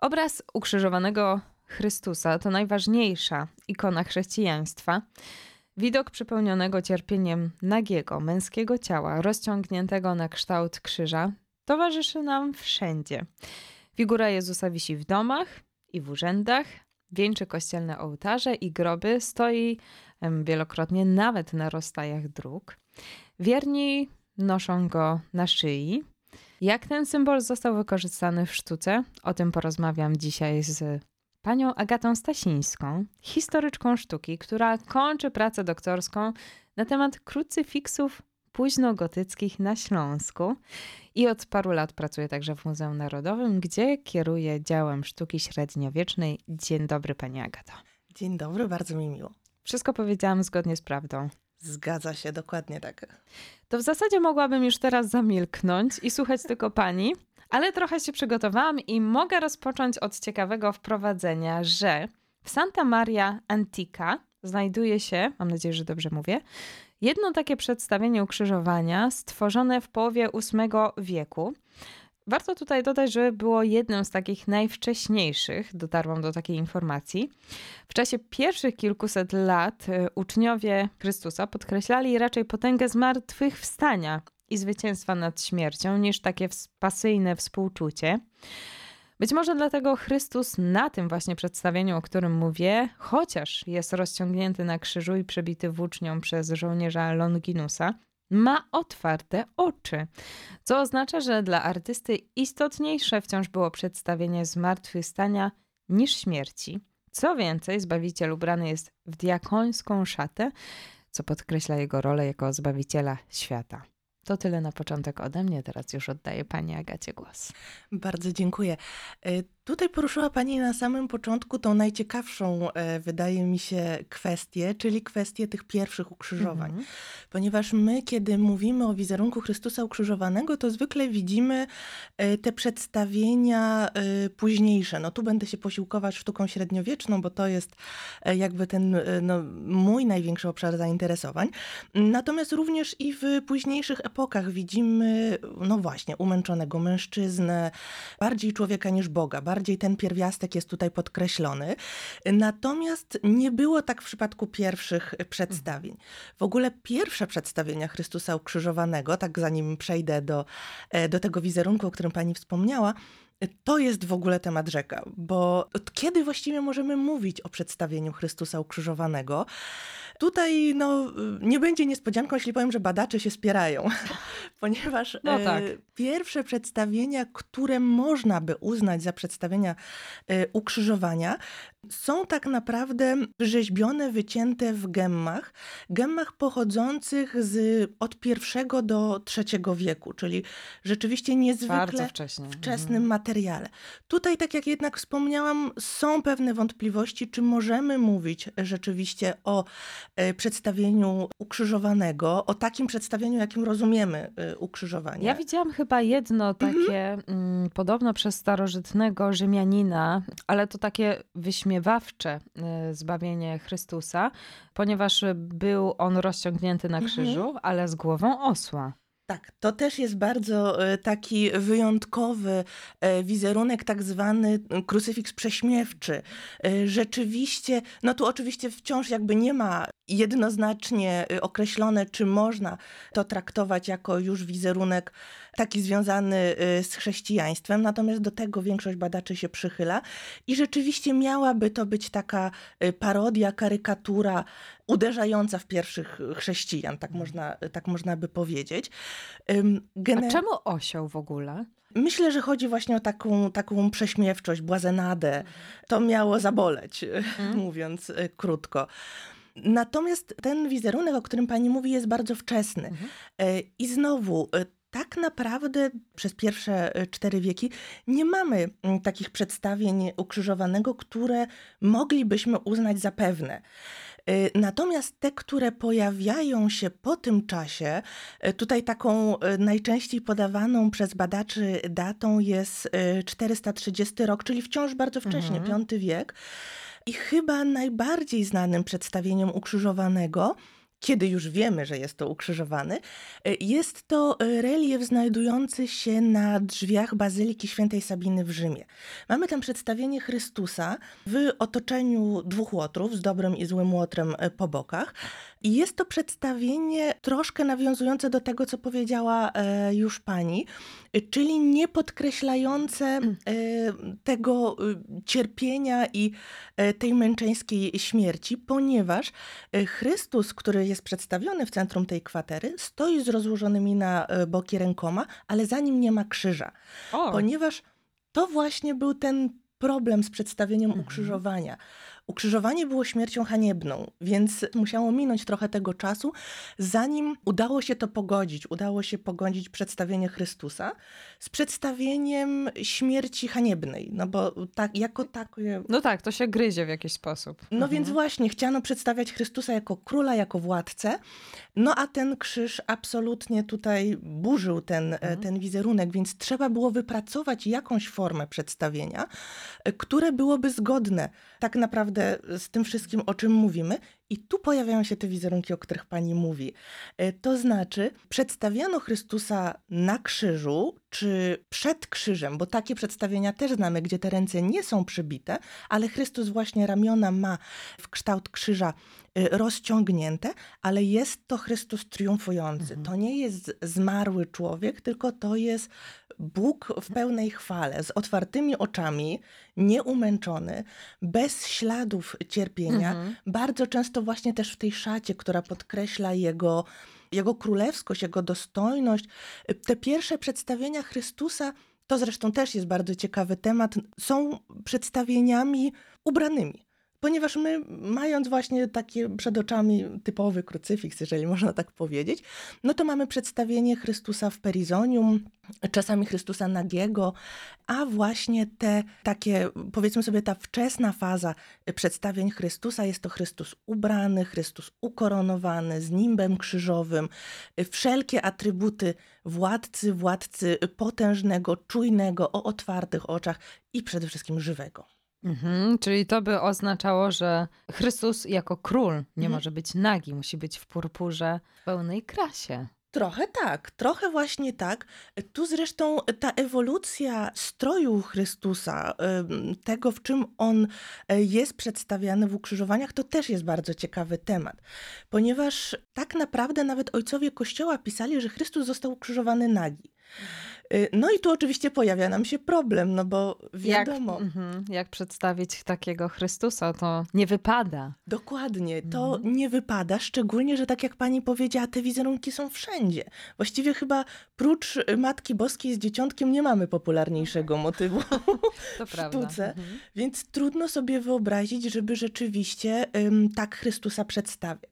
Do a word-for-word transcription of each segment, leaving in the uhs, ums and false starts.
Obraz ukrzyżowanego Chrystusa to najważniejsza ikona chrześcijaństwa. Widok przepełnionego cierpieniem nagiego, męskiego ciała, rozciągniętego na kształt krzyża, towarzyszy nam wszędzie. Figura Jezusa wisi w domach i w urzędach, wieńczy kościelne ołtarze i groby, stoi wielokrotnie nawet na rozstajach dróg. Wierni noszą go na szyi. Jak ten symbol został wykorzystany w sztuce? O tym porozmawiam dzisiaj z panią Agatą Stasińską, historyczką sztuki, która kończy pracę doktorską na temat krucyfiksów późnogotyckich na Śląsku i od paru lat pracuje także w Muzeum Narodowym, gdzie kieruje działem sztuki średniowiecznej. Dzień dobry, pani Agato. Dzień dobry, bardzo mi miło. Wszystko powiedziałam zgodnie z prawdą. Zgadza się, dokładnie tak. To w zasadzie mogłabym już teraz zamilknąć i słuchać tylko pani, ale trochę się przygotowałam i mogę rozpocząć od ciekawego wprowadzenia, że w Santa Maria Antica znajduje się, mam nadzieję, że dobrze mówię, jedno takie przedstawienie ukrzyżowania stworzone w połowie ósmego wieku. Warto tutaj dodać, że było jednym z takich najwcześniejszych, dotarłam do takiej informacji. W czasie pierwszych kilkuset lat uczniowie Chrystusa podkreślali raczej potęgę zmartwychwstania i zwycięstwa nad śmiercią niż takie pasyjne współczucie. Być może dlatego Chrystus na tym właśnie przedstawieniu, o którym mówię, chociaż jest rozciągnięty na krzyżu i przebity włócznią przez żołnierza Longinusa, ma otwarte oczy, co oznacza, że dla artysty istotniejsze wciąż było przedstawienie zmartwychwstania niż śmierci. Co więcej, Zbawiciel ubrany jest w diakońską szatę, co podkreśla jego rolę jako Zbawiciela świata. To tyle na początek ode mnie, teraz już oddaję pani Agacie głos. Bardzo dziękuję. Tutaj poruszyła pani na samym początku tą najciekawszą, wydaje mi się, kwestię, czyli kwestię tych pierwszych ukrzyżowań. Mhm. Ponieważ my, kiedy mówimy o wizerunku Chrystusa ukrzyżowanego, to zwykle widzimy te przedstawienia późniejsze. No tu będę się posiłkować sztuką średniowieczną, bo to jest jakby ten no, mój największy obszar zainteresowań. Natomiast również i w późniejszych epokach widzimy, no właśnie, umęczonego mężczyznę, bardziej człowieka niż Boga, bardziej ten pierwiastek jest tutaj podkreślony. Natomiast nie było tak w przypadku pierwszych przedstawień. W ogóle pierwsze przedstawienia Chrystusa ukrzyżowanego, tak zanim przejdę do, do tego wizerunku, o którym pani wspomniała, to jest w ogóle temat rzeka, bo od kiedy właściwie możemy mówić o przedstawieniu Chrystusa ukrzyżowanego? Tutaj no, nie będzie niespodzianką, jeśli powiem, że badacze się spierają, ponieważ no tak. e, pierwsze przedstawienia, które można by uznać za przedstawienia e, ukrzyżowania, są tak naprawdę wyrzeźbione, wycięte w gemmach, gemmach pochodzących z, od pierwszego do trzeciego wieku, czyli rzeczywiście niezwykle wczesnym mhm. materiale. Tutaj, tak jak jednak wspomniałam, są pewne wątpliwości, czy możemy mówić rzeczywiście o e, przedstawieniu ukrzyżowanego, o takim przedstawieniu, jakim rozumiemy e, ukrzyżowanie. Ja widziałam chyba jedno takie, mhm. m, podobno przez starożytnego Rzymianina, ale to takie wyśmiewawcze zbawienie Chrystusa, ponieważ był on rozciągnięty na krzyżu, mhm. ale z głową osła. Tak, to też jest bardzo taki wyjątkowy wizerunek, tak zwany krucyfiks prześmiewczy. Rzeczywiście, no tu oczywiście wciąż jakby nie ma jednoznacznie określone, czy można to traktować jako już wizerunek taki związany z chrześcijaństwem, natomiast do tego większość badaczy się przychyla i rzeczywiście miałaby to być taka parodia, karykatura uderzająca w pierwszych chrześcijan, tak można, tak można by powiedzieć. Gener- A czemu osioł w ogóle? Myślę, że chodzi właśnie o taką, taką prześmiewczość, błazenadę. To miało zaboleć, hmm. mówiąc krótko. Natomiast ten wizerunek, o którym pani mówi, jest bardzo wczesny. Mhm. I znowu, tak naprawdę przez pierwsze cztery wieki nie mamy takich przedstawień ukrzyżowanego, które moglibyśmy uznać za pewne. Natomiast te, które pojawiają się po tym czasie, tutaj taką najczęściej podawaną przez badaczy datą jest czterysta trzydziesty rok, czyli wciąż bardzo wcześnie, mhm. piąty wiek. I chyba najbardziej znanym przedstawieniem ukrzyżowanego, kiedy już wiemy, że jest to ukrzyżowany. Jest to relief znajdujący się na drzwiach Bazyliki Świętej Sabiny w Rzymie. Mamy tam przedstawienie Chrystusa w otoczeniu dwóch łotrów z dobrym i złym łotrem po bokach. I jest to przedstawienie troszkę nawiązujące do tego, co powiedziała już pani, czyli nie podkreślające tego cierpienia i tej męczeńskiej śmierci, ponieważ Chrystus, który jest przedstawiony w centrum tej kwatery, stoi z rozłożonymi na boki rękoma, ale za nim nie ma krzyża. O. Ponieważ to właśnie był ten problem z przedstawieniem mhm. ukrzyżowania. Ukrzyżowanie było śmiercią haniebną, więc musiało minąć trochę tego czasu, zanim udało się to pogodzić. Udało się pogodzić przedstawienie Chrystusa z przedstawieniem śmierci haniebnej. No bo tak, jako takie... No tak, to się gryzie w jakiś sposób. No mhm. więc właśnie, chciano przedstawiać Chrystusa jako króla, jako władcę, no a ten krzyż absolutnie tutaj burzył ten, mhm. ten wizerunek, więc trzeba było wypracować jakąś formę przedstawienia, które byłoby zgodne tak naprawdę z tym wszystkim, o czym mówimy. I tu pojawiają się te wizerunki, o których pani mówi. To znaczy, przedstawiano Chrystusa na krzyżu, czy przed krzyżem, bo takie przedstawienia też znamy, gdzie te ręce nie są przybite, ale Chrystus właśnie ramiona ma w kształt krzyża rozciągnięte, ale jest to Chrystus triumfujący. Mhm. To nie jest zmarły człowiek, tylko to jest Bóg w pełnej chwale, z otwartymi oczami, nieumęczony, bez śladów cierpienia, mhm. bardzo często właśnie też w tej szacie, która podkreśla jego, jego królewskość, jego dostojność. Te pierwsze przedstawienia Chrystusa, to zresztą też jest bardzo ciekawy temat, są przedstawieniami ubranymi. Ponieważ my, mając właśnie takie przed oczami typowy krucyfiks, jeżeli można tak powiedzieć, no to mamy przedstawienie Chrystusa w perizonium, czasami Chrystusa nagiego, a właśnie te takie, powiedzmy sobie, ta wczesna faza przedstawień Chrystusa, jest to Chrystus ubrany, Chrystus ukoronowany, z nimbem krzyżowym, wszelkie atrybuty władcy, władcy potężnego, czujnego, o otwartych oczach i przede wszystkim żywego. Mhm, czyli to by oznaczało, że Chrystus jako król nie mhm. może być nagi, musi być w purpurze w pełnej krasie. Trochę tak, trochę właśnie tak. Tu zresztą ta ewolucja stroju Chrystusa, tego w czym on jest przedstawiany w ukrzyżowaniach, to też jest bardzo ciekawy temat. Ponieważ tak naprawdę nawet ojcowie Kościoła pisali, że Chrystus został ukrzyżowany nagi. No i tu oczywiście pojawia nam się problem, no bo wiadomo... Jak, mm, jak przedstawić takiego Chrystusa, to nie wypada. Dokładnie, to mm. nie wypada, szczególnie, że tak jak pani powiedziała, te wizerunki są wszędzie. Właściwie chyba prócz Matki Boskiej z Dzieciątkiem nie mamy popularniejszego motywu to w prawda. sztuce, Mhm. więc trudno sobie wyobrazić, żeby rzeczywiście um, tak Chrystusa przedstawiać.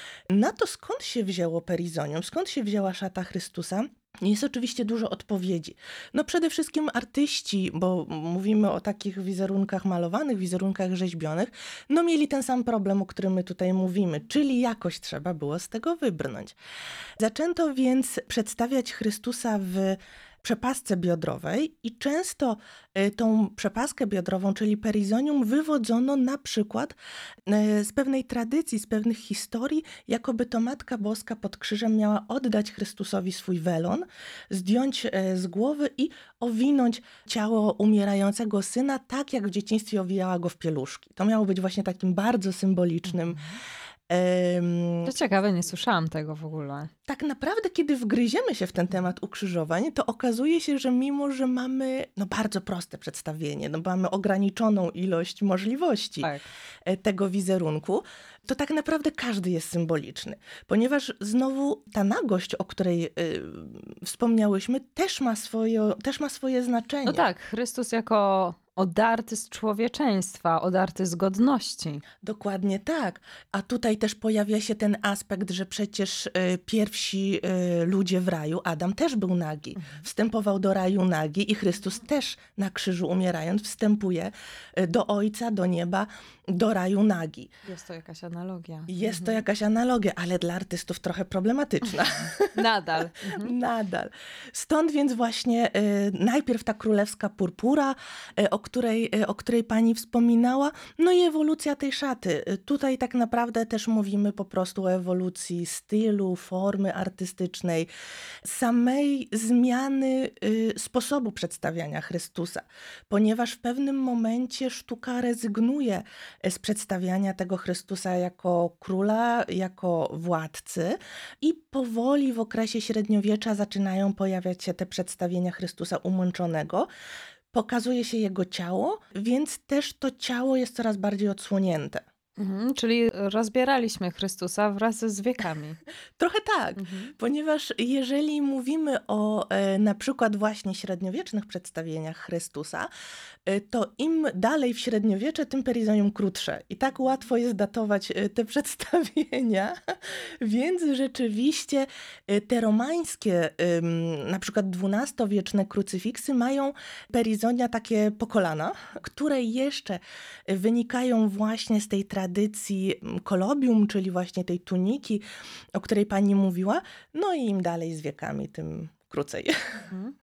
Na to skąd się wzięło perizonium, skąd się wzięła szata Chrystusa? Jest oczywiście dużo odpowiedzi. No przede wszystkim artyści, bo mówimy o takich wizerunkach malowanych, wizerunkach rzeźbionych, no mieli ten sam problem, o którym my tutaj mówimy, czyli jakoś trzeba było z tego wybrnąć. Zaczęto więc przedstawiać Chrystusa w przepasce biodrowej i często tą przepaskę biodrową, czyli perizonium, wywodzono na przykład z pewnej tradycji, z pewnych historii, jakoby to Matka Boska pod krzyżem miała oddać Chrystusowi swój welon, zdjąć z głowy i owinąć ciało umierającego syna, tak jak w dzieciństwie owijała go w pieluszki. To miało być właśnie takim bardzo symbolicznym. To ciekawe, nie słyszałam tego w ogóle. Tak naprawdę, kiedy wgryziemy się w ten temat ukrzyżowań, to okazuje się, że mimo, że mamy no, bardzo proste przedstawienie, no, mamy ograniczoną ilość możliwości tak. tego wizerunku, to tak naprawdę każdy jest symboliczny. Ponieważ znowu ta nagość, o której y, wspomniałyśmy, też ma, swoje, też ma swoje znaczenie. No tak, Chrystus jako odarty z człowieczeństwa, odarty z godności. Dokładnie tak. A tutaj też pojawia się ten aspekt, że przecież y, pierwsi y, ludzie w raju, Adam też był nagi. Mhm. Wstępował do raju nagi i Chrystus też na krzyżu umierając wstępuje y, do Ojca, do nieba, do raju nagi. Jest to jakaś analogia. Jest mhm. to jakaś analogia, ale dla artystów trochę problematyczna. Nadal. Mhm. Nadal. Stąd więc właśnie y, najpierw ta królewska purpura, y, o której, o której pani wspominała, no i ewolucja tej szaty. Tutaj tak naprawdę też mówimy po prostu o ewolucji stylu, formy artystycznej, samej zmiany y, sposobu przedstawiania Chrystusa, ponieważ w pewnym momencie sztuka rezygnuje z przedstawiania tego Chrystusa jako króla, jako władcy i powoli w okresie średniowiecza zaczynają pojawiać się te przedstawienia Chrystusa umęczonego. Pokazuje się jego ciało, więc też to ciało jest coraz bardziej odsłonięte. Mhm, czyli rozbieraliśmy Chrystusa wraz z wiekami. Trochę tak, Mhm. ponieważ jeżeli mówimy o e, na przykład właśnie średniowiecznych przedstawieniach Chrystusa, e, to im dalej w średniowiecze, tym perizonium krótsze. I tak łatwo jest datować e, te przedstawienia, więc rzeczywiście e, te romańskie, ym, na przykład dwunastowieczne krucyfiksy mają perizonia takie po kolana, które jeszcze wynikają właśnie z tej tradycji kolobium, czyli właśnie tej tuniki, o której pani mówiła. No i im dalej z wiekami, tym krócej. Mhm.